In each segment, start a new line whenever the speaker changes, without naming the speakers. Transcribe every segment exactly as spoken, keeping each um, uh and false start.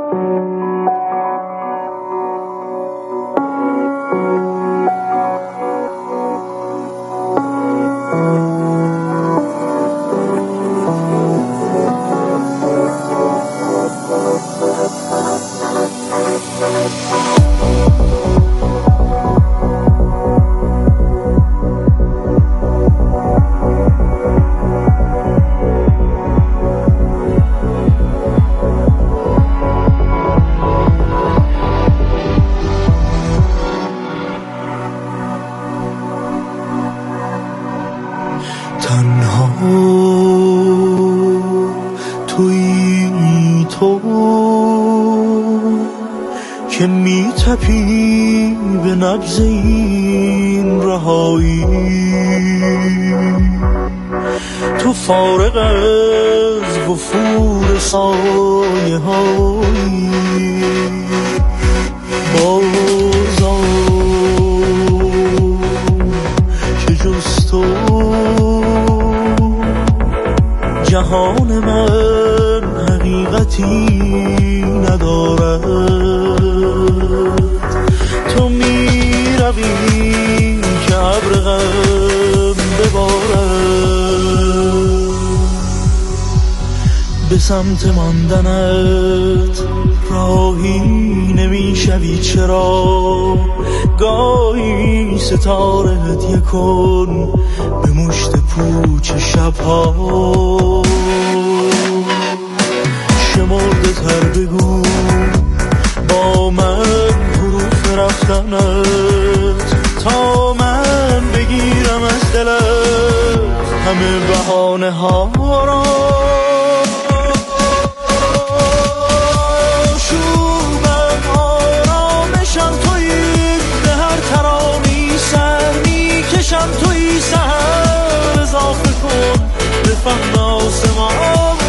که می تپی به نبض این رهایی، تو فارغ از وفور سایه هایی بازا که جز تو جهان من حقیقتی ندارد. تو می روی که ابر غم ببارد، به سمت ماندنت راهی نمی شوی چرا؟ گاهی ستاره هدیه کن به مشت پوچ شبها. شمرده تر بگو با من حروف رفتنت، تا من بگیرم از دلت همه بهانه ها را. شوبم آرامشم تویی، به هر ترانی سر میکشم تویی. سهر اضافه کن به فهم آسمانه.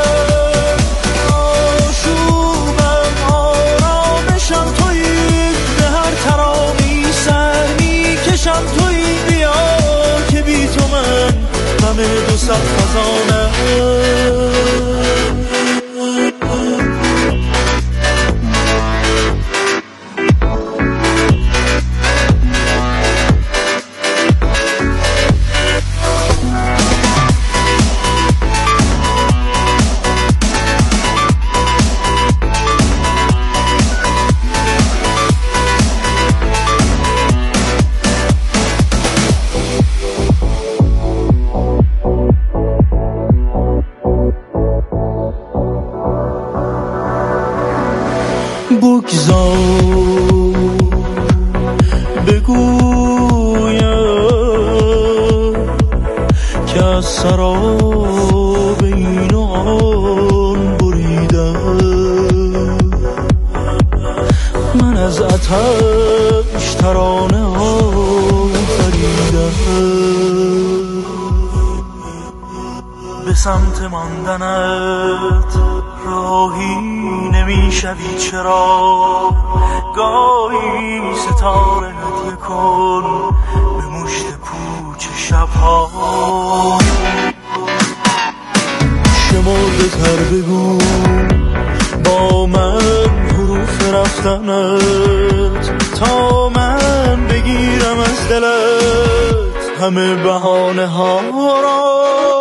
دو صد خزانه بگذار بگویم که از سراب این و آن بریدم. من از آتش ترانه آفریدم، به سمت ماندنت راهی نمی شوی چرا؟ گاهی ستاره هدیه کن به مشت پوچ شبها. شمرده تر بگو با من حروف رفتنت، تا من بگیرم از دلت همه بهانه ها را.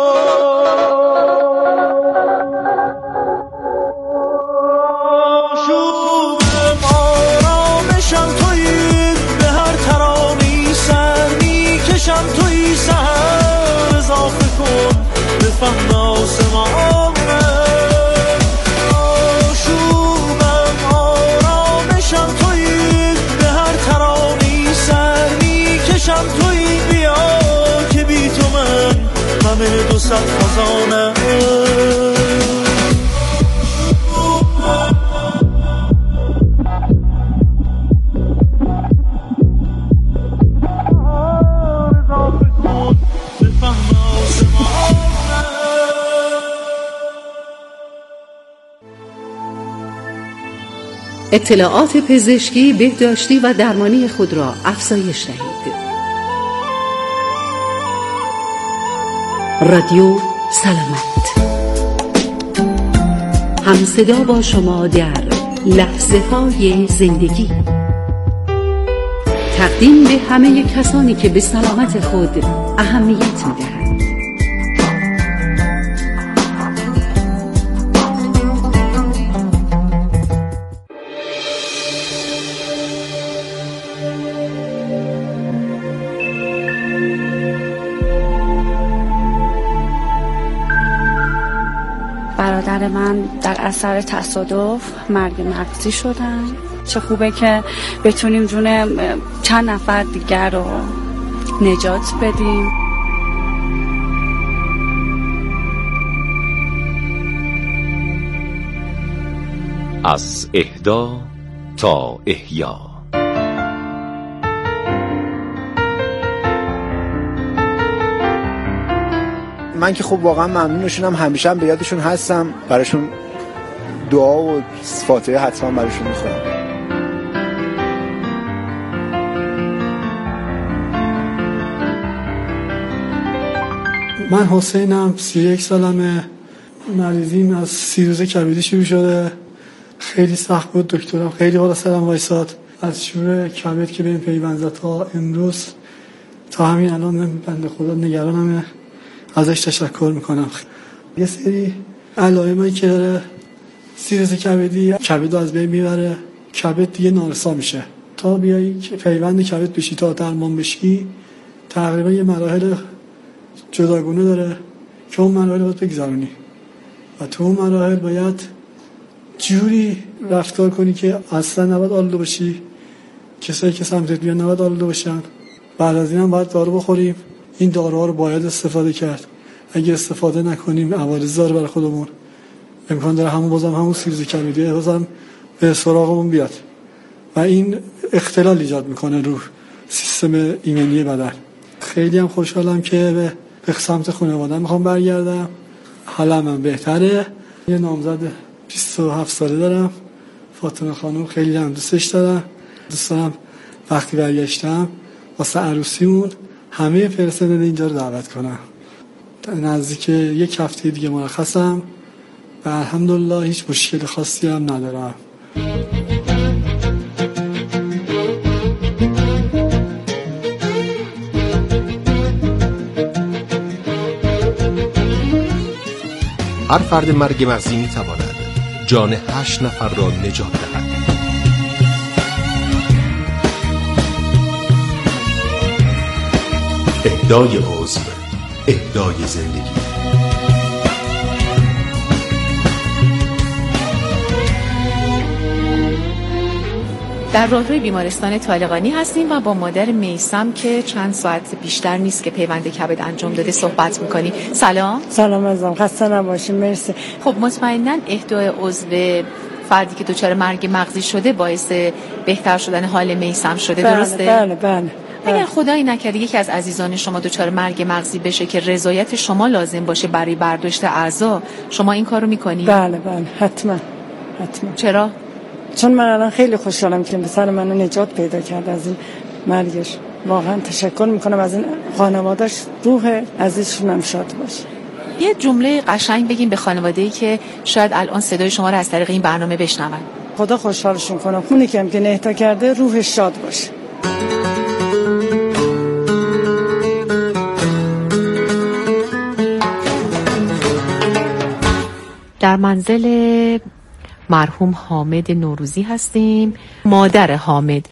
فهم آسمانه آشوبم آرامشم تویی، به هر ترانی سر میکشم تویی. بیا که بی تو من همه دو صد خزانه.
اطلاعات پزشکی، بهداشتی و درمانی خود را افزایش دهید. رادیو سلامت، همصدا با شما در لحظه های زندگی، تقدیم به همه کسانی که به سلامت خود اهمیت می‌دهند.
برادر من در اثر تصادف مرگ مغزی شدن. چه خوبه که بتونیم جون چند نفر دیگر رو نجات بدیم.
از اهدا تا احیا.
من که خب واقعا ممنونشونم، همیشه هم به یادشون هستم، براشون دعا و فاتحه حتما براشون میخونم.
من حسینم، سی و یک سالمه. مریضیم از سیروز کبدی شروع شده، خیلی سخت بود. دکترم خیلی بالا سرم وایساد. از شروع کبد که به این پیوند زد تا امروز تا همین الان بنده خدا نگرانمه، ازش تشکر میکنم. یه سری علائمی که داره سیروز کبدی، کبد رو از بین میبره، کبد دیگه نارسا میشه. تا بیایی که پیوند کبد بشی تا درمان بشی تقریبا یه مراحل جداگونه داره که اون مراحل باید بگذارونی و تو اون مراحل باید جوری رفتار کنی که اصلا نباید آلوده باشی، کسایی که سمتت بیان نباید آلوده باشن. بعد از این هم باید دارو بخوریم. این داروها رو باید استفاده کرد. اگه استفاده نکنیم عوارض داره برای خودمون. امکان داره همون بازم همون سیروز کبدی بازم به سراغمون بیاد و این اختلال ایجاد میکنه رو سیستم ایمنی بدن. خیلی هم خوشحالم که به به سمت خانواده میخوام برگردم. حالم هم بهتره. یه نامزد بیست و هفت ساله دارم، فاطمه خانم. خیلی هم دوستش دارم. دوست دارم وقتی برگشتم واسه عروسیمون همه پرسنل اینجا رو دعوت کنم. نزدیک یک هفته دیگه مرخصم و الحمدلله هیچ مشکل خاصی هم ندارم.
هر فرد مرگ مغزی می تواند جان هشت نفر را نجات دهد. اهدای عضو، اهدای زندگی.
در راهروی بیمارستان طالقانی هستیم و با مادر میثم که چند ساعت بیشتر نیست که پیوند کبد انجام داده صحبت میکنیم. سلام.
سلام عزیزم، خسته نباشید. مرسی.
خب مطمئناً اهدای عضو فردی که دچار مرگ مغزی شده باعث بهتر شدن حال میثم شده،
بله،
درسته؟
بله بله.
اگر خدایی نکرده یکی از عزیزان شما دچار مرگ مغزی بشه که رضایت شما لازم باشه برای برداشت اعضا، شما این کارو میکنی؟
بله بله، حتما حتما.
چرا؟
چون من الان خیلی خوشحالم که پسر منو نجات پیدا کرد از این مرگش. واقعا تشکر میکنم از این خانواده‌اش، روح عزیزشون هم شاد باشه.
یه جمله قشنگ بگیم به خانواده‌ای که شاید الان صدای شما رو از طریق این برنامه بشنون.
خدا خوشحالشون کنه. اونی که هم که نهتا کرده روحش شاد باشه.
در منزل مرحوم حامد نوروزی هستیم. مادر حامد.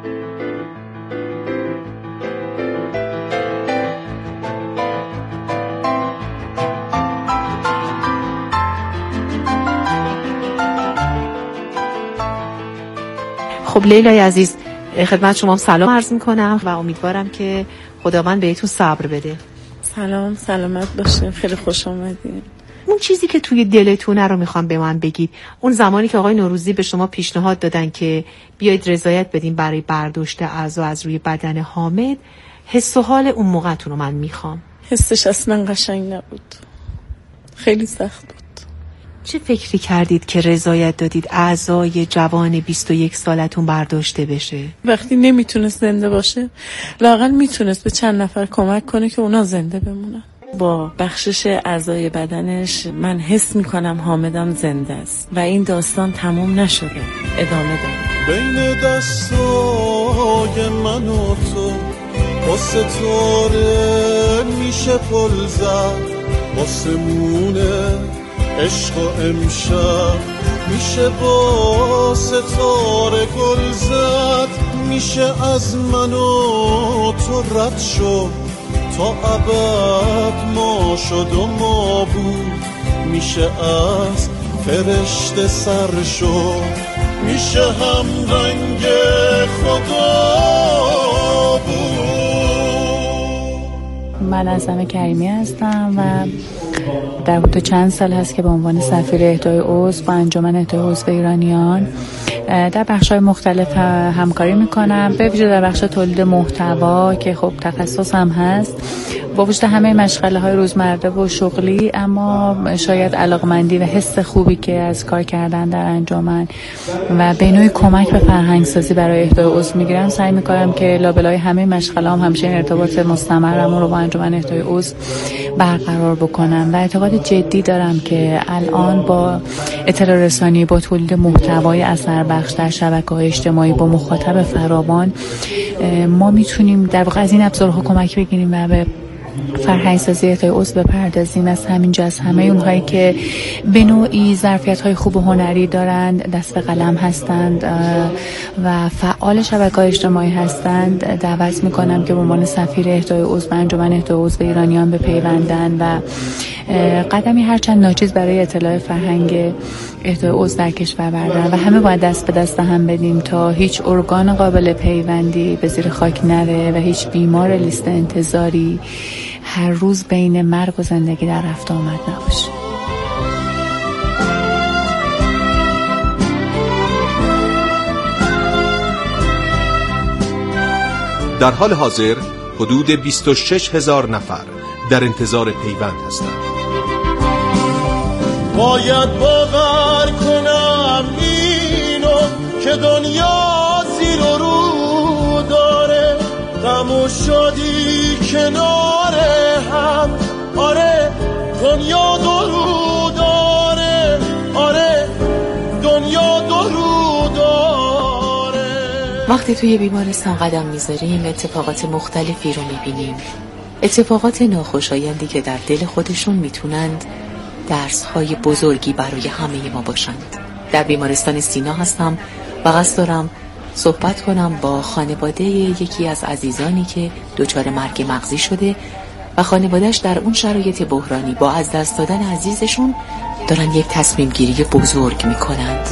خب لیلای عزیز، خدمت شما سلام عرض میکنم و امیدوارم که خداوند بهتون صبر بده.
سلام، سلامت باشین. خیلی خوش آمدین.
اون چیزی که توی دلتونه رو میخوام به من بگید. اون زمانی که آقای نوروزی به شما پیشنهاد دادن که بیاید رضایت بدین برای برداشت اعضا از روی بدن حامد، حس و حال اون موقعتون رو من میخوام.
حسش اصلا قشنگ نبود، خیلی سخت بود.
چه فکری کردید که رضایت دادید اعضای جوان بیست و یک سالتون برداشته بشه؟
وقتی نمیتونست زنده باشه لااقل میتونست به چند نفر کمک کنه که اونا زنده بمونن. با بخشش اعضای بدنش من حس میکنم حامدم زنده است و این داستان تموم نشده، ادامه داره.
بین دستای من و تو با ستاره میشه پل زد، آسمونه عشق و امشب میشه با ستاره گل زد، میشه از من و تو رد شد تا ابد ما شد و ما بود، میشه از فرشته سر شد، میشه هم رنگ خدا بود.
من عظمه کریمی هستم و در حدود چند سال هست که به عنوان سفیر اهدای عضو با انجمن اهدای عضو ایرانیان در بخش‌های مختلف همکاری میکنم، به ویژه در بخش تولید محتوا که خب تخصصم هست، با وجود همه مشغله های روزمره و شغلی، اما شاید علاقمندی و حس خوبی که از کار کردن در انجمن و به نوعی کمک به فرهنگ سازی برای اهدای عضو میگیرم، سعی میکنم که لابلای همه مشغله هم همیشه ارتباط مستمرم رو با انجمن اهدای عضو برقرار بکنم و اعتقاد جدی دارم که الان با اطلاع رسانی، با تولید محتوای اثر بخش در شبکه‌های اجتماعی با مخاطب فراوان، ما میتونیم در واقع از این ابزارها کمک بگیریم و به فرهنگ سازی اهدای عضو بپردازیم. از همینجا از همه اونهایی که به نوعی ظرفیت‌های خوب و هنری دارند، دست به قلم هستند و فعال شبکه‌های اجتماعی هستند، دعوت می‌کنم که به عنوان سفیر اهدای عضو انجمن اهدای عضو ایرانیان بپیوندند و قدمی هرچند ناچیز برای اطلاع فرهنگ اهدای عضو در کشور بردارن و همه باید دست به دست هم بدیم تا هیچ ارگان قابل پیوندی به زیر خاک نره و هیچ بیمار لیست انتظاری هر روز بین مرگ و زندگی در رفت آمد نباشه.
در حال حاضر حدود بیست و شش هزار نفر در انتظار پیوند هستند.
باید باور کنم اینو که دنیا زیر و رو داره، غم و شادی کنار هم، آره دنیا دو رو داره، آره دنیا دو رو داره.
وقتی توی بیمارستان قدم میذاریم اتفاقات مختلفی رو میبینیم، اتفاقات ناخوشایندی که در دل خودشون میتونند درس‌های بزرگی برای همه ما باشند. در بیمارستان سینا هستم و قصد دارم صحبت کنم با خانواده یکی از عزیزانی که دچار مرگ مغزی شده و خانواده‌اش در اون شرایط بحرانی با از دست دادن عزیزشون دارن یک تصمیم گیری بزرگ میکنند.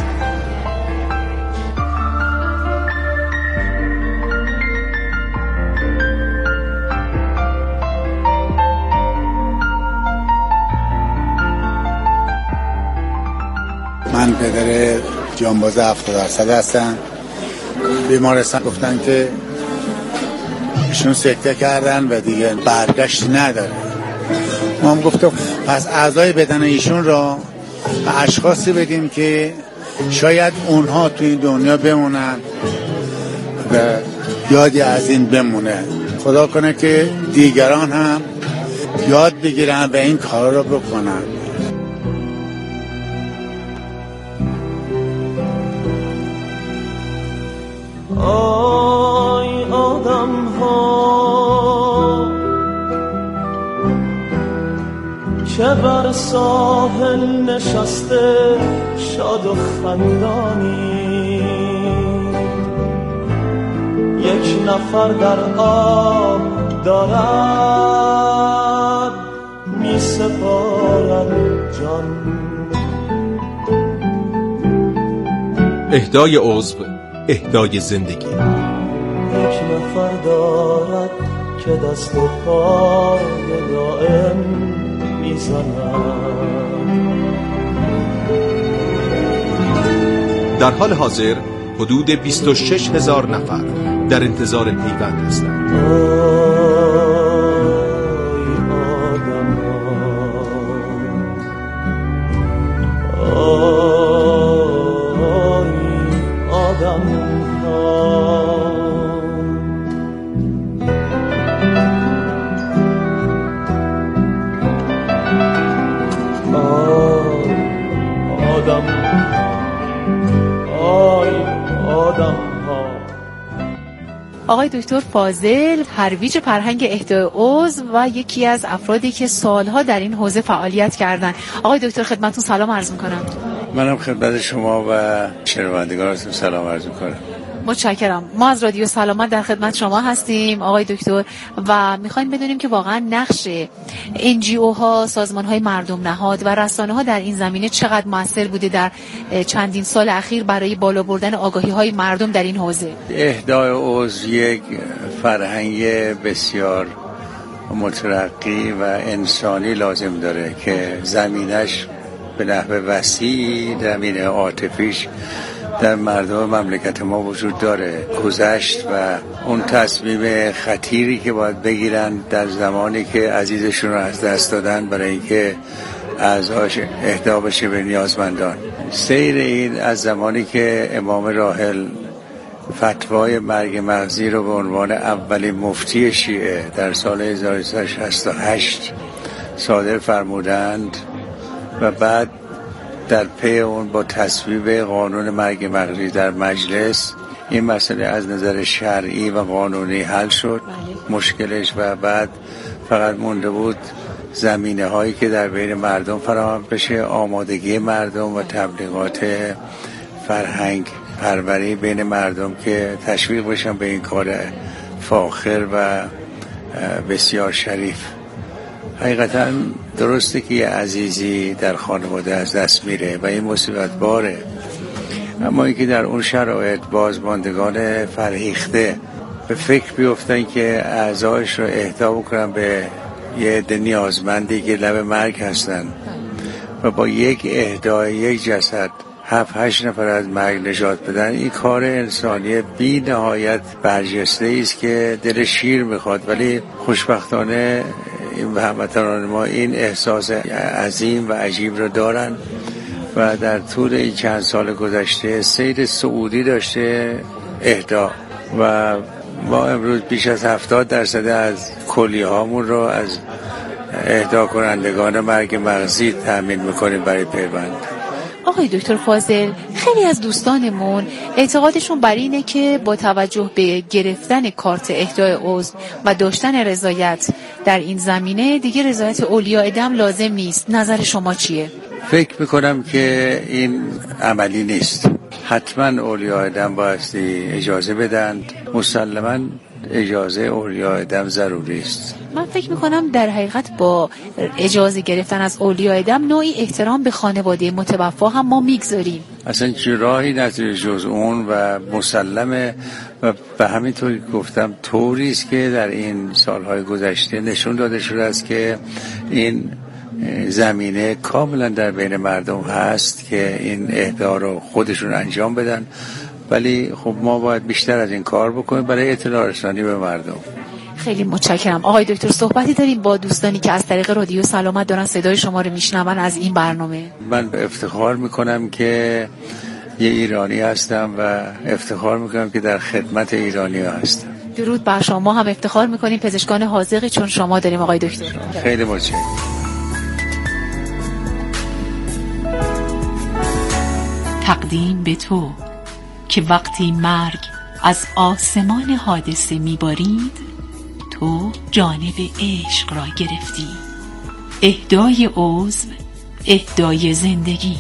من پدر جانباز هفتاد درصد هستم. بیمارستان گفتن که ایشون سکته کردن و دیگه برگشت نداره. ما هم گفتم پس اعضای بدن ایشون را به اشخاصی بدیم که شاید اونها تو این دنیا بمونن و یادی از این بمونه. خدا کنه که دیگران هم یاد بگیرن و این کار را بکنن.
آی آدم ها که بر ساحل نشسته شاد و خندانی، یک نفر در آب دارد می سپارد جان.
اهدای عضو، اهدای زندگی.
یک نفر دارد که دست و پای دائم میزند.
در حال حاضر حدود بیست و شش هزار نفر در انتظار پیوند هستند.
آی آدم ها.
آقای دکتر فاضل ترویج فرهنگ اهدای عضو و یکی از افرادی که سالها در این حوزه فعالیت کردن. آقای دکتر خدمتتون سلام عرض میکنم.
منم خدمت شما و شنوندگانتون سلام عرض میکنم.
متشکرم. ما از رادیو سلامت در خدمت شما هستیم آقای دکتر و میخوایم بدونیم که واقعا نقش ان جی او ها، سازمان های مردم نهاد و رسانه ها در این زمینه چقدر موثر بوده در چندین سال اخیر برای بالا بردن آگاهی های مردم در این حوزه.
اهدای عضو یک فرهنگ بسیار مترقی و انسانی لازم داره که زمینش به نحو وسیع زمینه عاطفیش در مردم مملکت ما وجود داره. گذشت و اون تصمیم خطیری که باید بگیرن در زمانی که عزیزشون رو از دست دادن برای اینکه اعضاش اهدا بشه به نیازمندان. سیر این از زمانی که امام راحل فتوای مرگ مغزی رو به عنوان اولین مفتی شیعه در سال هزار و سیصد و شصت و هشت صادر فرمودند و بعد در پی اون با تصویب قانون مرگ مغزی در مجلس این مسئله از نظر شرعی و قانونی حل شد مشکلش و بعد فقط مونده بود زمینه هایی که در بین مردم فراهم بشه، آمادگی مردم و تبلیغات فرهنگ پروری بین مردم که تشویق بشن به این کار فاخر و بسیار شریف. حقیقتا درسته که یه عزیزی در خانواده از دست میره و این مصیبت باره، اما اینکه در اون شرایط بازماندگان فرهیخته به فکر بیفتن که اعضایش رو اهدا بکنن به یه عده نیازمندی که لب مرگ هستن و با یک اهدای یک جسد هفت هشت نفر از مرگ نجات بدن، این کار انسانی بی نهایت برجسته است که دل شیر میخواد. ولی خوشبختانه این هموطنان ما این احساس عظیم و عجیب رو دارن و در طول این چند سال گذشته سیر صعودی داشته اهدا و ما امروز بیش از هفتاد درصد از کلیه هامون رو از اهدا کنندگان مرگ مغزی تأمین میکنیم برای پیوند.
آقای دکتر فاضل، خیلی از دوستانمون اعتقادشون بر اینه که با توجه به گرفتن کارت اهدای عضو و داشتن رضایت در این زمینه دیگه رضایت اولیاء دم لازم نیست. نظر شما چیه؟
فکر میکنم که این عملی نیست. حتما اولیاء دم بایستی اجازه بدند. مسلماً اجازه اولیاء دم ضروری است.
من فکر میکنم در حقیقت با اجازه گرفتن از اولیاء دم نوعی احترام به خانواده متوفا هم ما میگذاریم.
اصلا چه راهی نداره جز اون و مسلمه و به همینطور گفتم طوری است که در این سالهای گذشته نشون داده شده است که این زمینه کاملا در بین مردم هست که این اهدا رو خودشون انجام بدن. ولی خب ما باید بیشتر از این کار بکنیم برای اطلاع رسانی به مردم.
خیلی متشکرم. آقای دکتر صحبتی داریم با دوستانی که از طریق رادیو سلامت دارن صدای شما رو میشنون از این برنامه؟
من افتخار میکنم که یه ایرانی هستم و افتخار میکنم که در خدمت ایرانی ها هستم.
درود بر شما. ما هم افتخار میکنیم پزشکان حاذقی چون شما داریم آقای دکتر.
خیلی متشکرم.
تقدیم به تو که وقتی مرگ از آسمان حادثه میبارید تو جانب عشق را گرفتی. اهدای عضو، اهدای زندگی.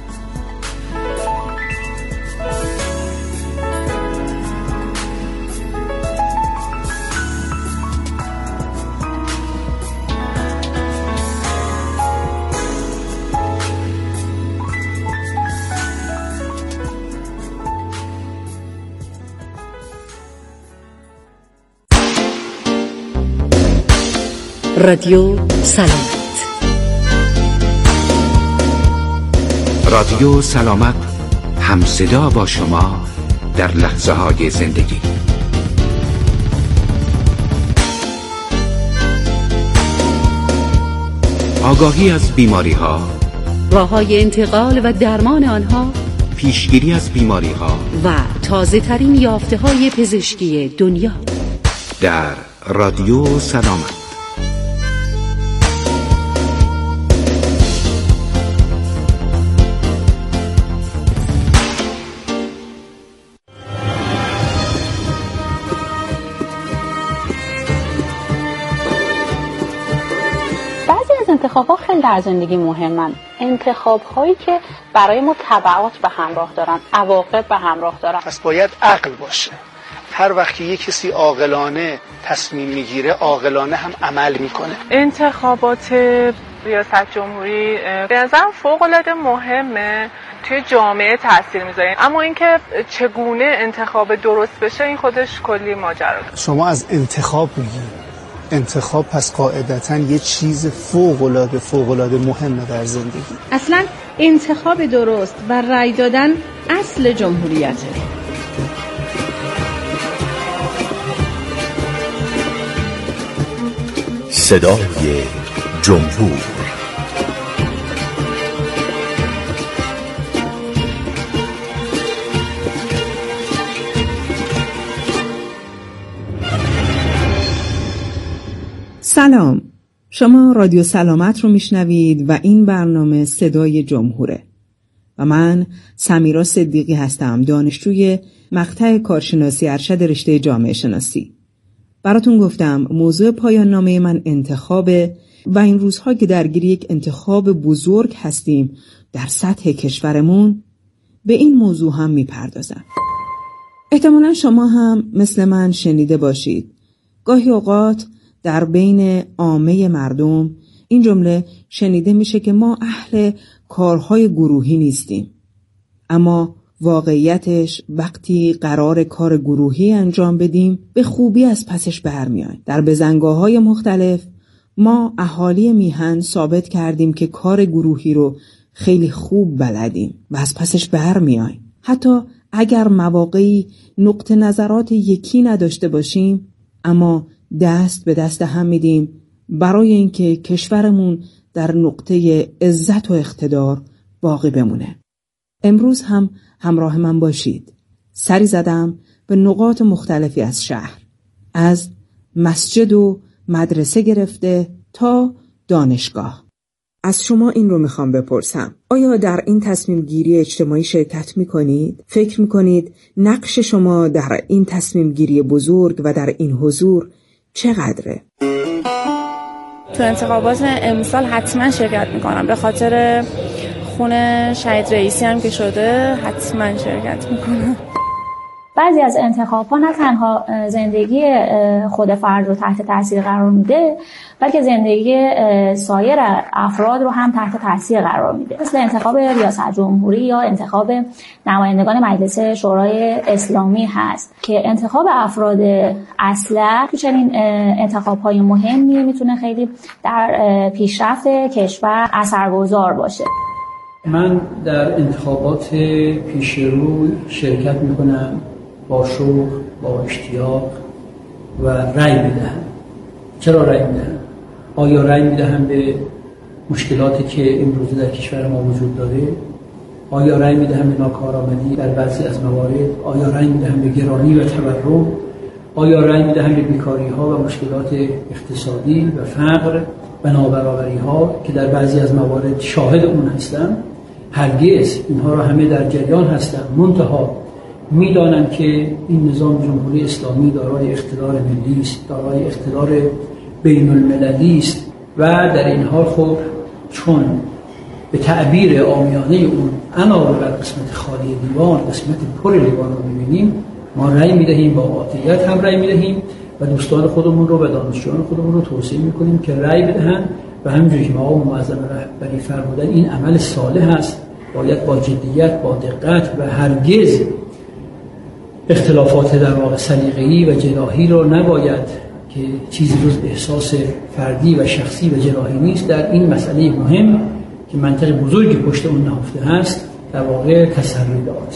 رادیو سلامت.
رادیو سلامت همصدا با شما در لحظه های زندگی. آگاهی از بیماری ها،
راه‌های انتقال و درمان آنها،
پیشگیری از بیماری ها
و تازه ترین یافته های پزشکی دنیا
در رادیو سلامت.
انتخاب‌ها خیلی در زندگی مهمن. انتخاب‌هایی که برای ما تبعات به همراه دارن، عواقب به همراه دارن.
پس باید عقل باشه. هر وقت یک کسی عاقلانه تصمیم میگیره، عاقلانه هم عمل میکنه.
انتخابات ریاست جمهوری به نظرم فوق‌العاده مهمه، توی جامعه تاثیر میذاره، اما اینکه چگونه انتخاب درست بشه این خودش کلی ماجرا داره.
شما از انتخاب میگید. انتخاب پس قاعدتاً یه چیز فوق‌العاده فوق‌العاده مهمه در زندگی.
اصلاً انتخاب درست و رأی دادن اصل جمهوریته.
صدای جمهور.
سلام، شما رادیو سلامت رو میشنوید و این برنامه صدای جمهوره و من سمیرا صدیقی هستم، دانشجوی مقطع کارشناسی ارشد رشته جامعه شناسی. براتون گفتم موضوع پایان نامه من انتخابه و این روزها که درگیر یک انتخاب بزرگ هستیم در سطح کشورمون به این موضوع هم میپردازم. احتمالاً شما هم مثل من شنیده باشید گاهی اوقات در بین عامه مردم این جمله شنیده میشه که ما اهل کارهای گروهی نیستیم، اما واقعیتش وقتی قرار کار گروهی انجام بدیم به خوبی از پسش برمیایم. در بزنگاه‌های مختلف ما اهالی میهن ثابت کردیم که کار گروهی رو خیلی خوب بلدیم و از پسش برمیایم. حتی اگر مواقعی نقطه نظرات یکی نداشته باشیم، اما دست به دست هم میدیم برای اینکه کشورمون در نقطه عزت و اقتدار باقی بمونه. امروز هم همراه من باشید. سری زدم به نقاط مختلفی از شهر، از مسجد و مدرسه گرفته تا دانشگاه. از شما این رو میخوام بپرسم: آیا در این تصمیم گیری اجتماعی شرکت میکنید؟ فکر میکنید نقش شما در این تصمیم گیری بزرگ و در این حضور چقدره؟
تو انتخابات امسال حتما شرکت میکنم، به خاطر خونه شهید رئیسی هم که شده حتما شرکت میکنم.
بعضی از انتخاب‌ها نه تنها زندگی خود فرد رو تحت تاثیر قرار میده، بلکه زندگی سایر افراد رو هم تحت تاثیر قرار میده، مثل انتخاب ریاست جمهوری یا انتخاب نمایندگان مجلس شورای اسلامی هست که انتخاب افراد اصلح تو چنین انتخاب‌های مهمی میتونه خیلی در پیشرفت کشور اثرگذار باشه.
من در انتخابات پیشرو شرکت میکنم با شوق، با اشتیاق و رأی میدهم. چرا رأی میدهم؟ آیا رأی میدهم به مشکلاتی که امروزه در کشور ما وجود داره؟ آیا رأی میدهم به ناکارآمدی در بعضی از موارد؟ آیا رأی میدهم به گرانی و تورم؟ آیا رأی میدهم به بیکاری ها و مشکلات اقتصادی و فقر و نابرابری ها که در بعضی از موارد شاهد اون هستم؟ هرگز. اینها را همه در جریان هستم، منتها میدانم که این نظام جمهوری اسلامی دارای اقتدار ملی است، دارای اقتدار بین المللی است و در این حال خب چون به تعبیر عامیانه اون علاوه بر قسمت خالی لیوان قسمت پر لیوان رو می‌بینیم، ما رأی می‌دهیم، با قاطعیت هم رأی می‌دهیم و دوستان خودمون رو و دانشجویان خودمون رو توصیه می‌کنیم که رأی بدهند و همونجوری که آقا معظم رهبری فرمودن این عمل صالح است، باید با جدیت، با دقت و هرگز اختلافات در واقع سلیقه‌ای و جناحی رو نباید که چیزی جز احساس فردی و شخصی و جناحی نیست در این مسئله مهم که منطق بزرگی پشت اون نهفته هست، در واقع تسری داد.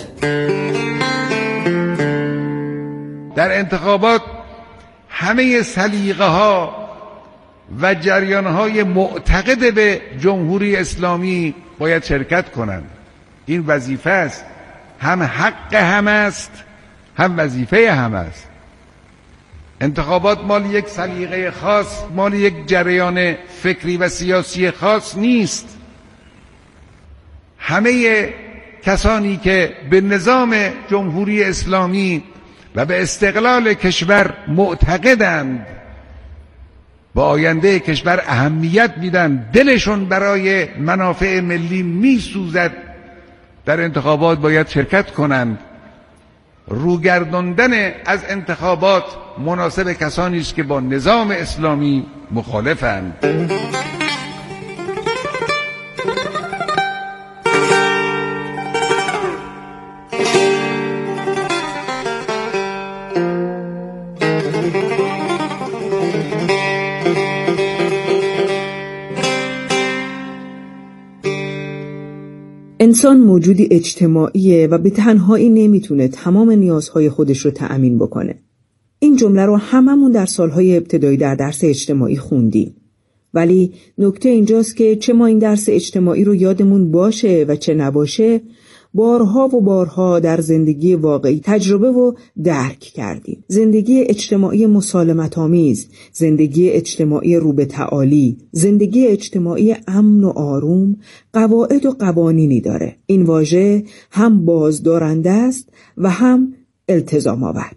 در انتخابات همه سلیقه‌ها و جریان‌های معتقد به جمهوری اسلامی باید شرکت کنند. این وظیفه است، هم حق هم است، هم وظیفه هم است. انتخابات مال یک سلیقه خاص، مال یک جریان فکری و سیاسی خاص نیست. همه کسانی که به نظام جمهوری اسلامی و به استقلال کشور معتقدند به آینده کشور اهمیت میدن، دلشون برای منافع ملی میسوزد، در انتخابات باید شرکت کنند. روگرداندن از انتخابات مناسب کسانی است که با نظام اسلامی مخالفند.
انسان موجودی اجتماعیه و به تنهایی نمیتونه تمام نیازهای خودش رو تأمین بکنه. این جمله رو هممون در سالهای ابتدایی در درس اجتماعی خوندیم. ولی نکته اینجاست که چه ما این درس اجتماعی رو یادمون باشه و چه نباشه، بارها و بارها در زندگی واقعی تجربه و درک کردیم. زندگی اجتماعی مسالمت‌آمیز، زندگی اجتماعی رو به تعالی، زندگی اجتماعی امن و آروم قواعد و قوانینی داره. این واژه هم بازدارنده است و هم التزام آور.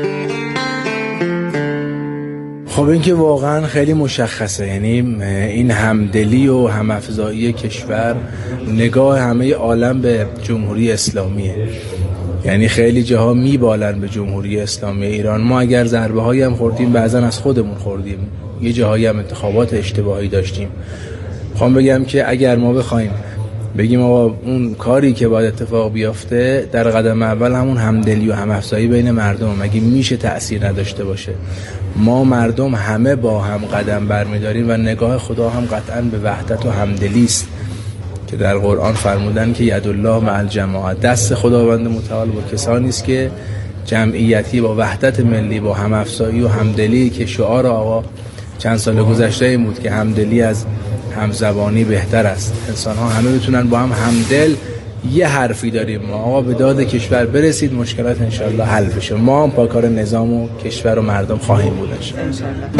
خب این که واقعا خیلی مشخصه، یعنی این همدلی و همافزایی کشور نگاه همه عالم به جمهوری اسلامیه. یعنی خیلی جاها میبالن به جمهوری اسلامی ایران. ما اگر ضربه هایی هم خوردیم بعضا از خودمون خوردیم، یه جاهایی هم انتخابات اشتباهی داشتیم. خوام بگم که اگر ما بخوایم بگیم آقا اون کاری که باید اتفاق بیافته در قدم اول همون همدلی و همافزایی بین مردم، مگه میشه تأثیر نداشته باشه؟ ما مردم همه با هم قدم برمیداریم و نگاه خدا هم قطعاً به وحدت و همدلی است که در قرآن فرمودن که یدالله مع الجماعه، دست خداوند متعال با کسانی است که جمعیتی، با وحدت ملی، با همافزایی و همدلی که شعار آقا چند سال گذشته این بود که همدلی از همزبانی بهتر است. انسان ها همه بتونن با هم همدل. یه حرفی داریم ما، آقا به داد کشور برسید، مشکلات انشالله حل بشه. ما هم پاکار نظام و کشور و مردم خواهیم بود انشالله.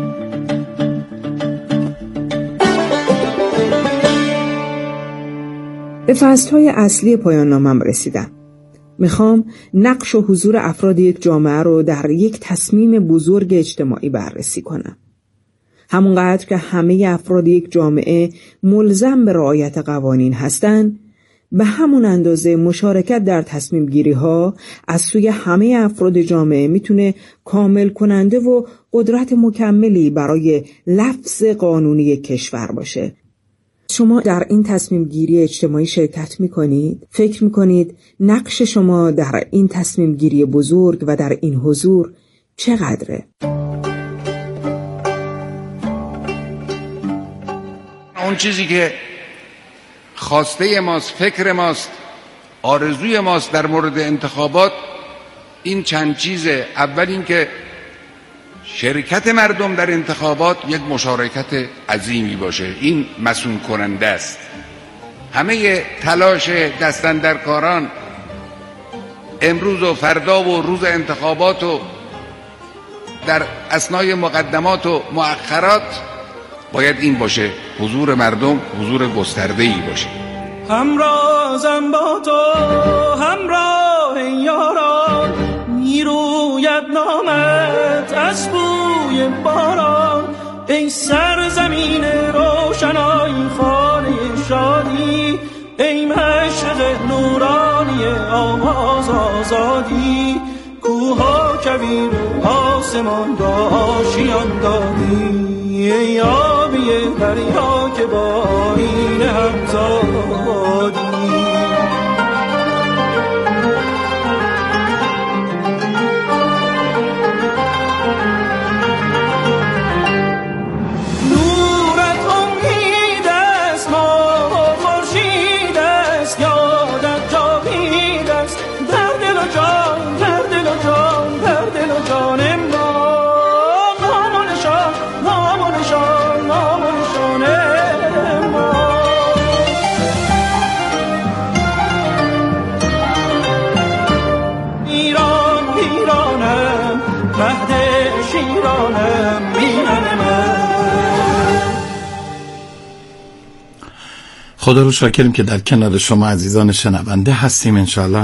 به فصل‌های اصلی پایان نامم رسیدم. میخوام نقش و حضور افراد یک جامعه رو در یک تصمیم بزرگ اجتماعی بررسی کنم. همونقدر که همه افراد یک جامعه ملزم به رعایت قوانین هستند، به همون اندازه مشارکت در تصمیم گیری ها از سوی همه افراد جامعه میتونه کامل کننده و قدرت مکملی برای لفظ قانونی کشور باشه. شما در این تصمیم گیری اجتماعی شرکت میکنید؟ فکر میکنید نقش شما در این تصمیم گیری بزرگ و در این حضور چقدره؟
اون چیزی که خواسته ماست، فکر ماست، آرزوی ماست در مورد انتخابات این چند چیزه. اول این که شرکت مردم در انتخابات یک مشارکت عظیمی باشه، این مسئول کننده است. همه تلاش دستاندرکاران امروز و فردا و روز انتخابات و در اثنای مقدمات و مؤخرات باید این باشه، حضور مردم حضور گسترده‌ای باشه.
همرازم با تو همراه یاران، میروید نامت از بوی باران. ای سرزمین روشنایی خانه شادی، ای مشرق نورانی آواز آزادی. کوها کویر آسمان را آشیان دادی، ای آبی دریا که با این همزادی.
خدا رو شاکریم که در کنار شما عزیزان شنونده هستیم. انشاءالله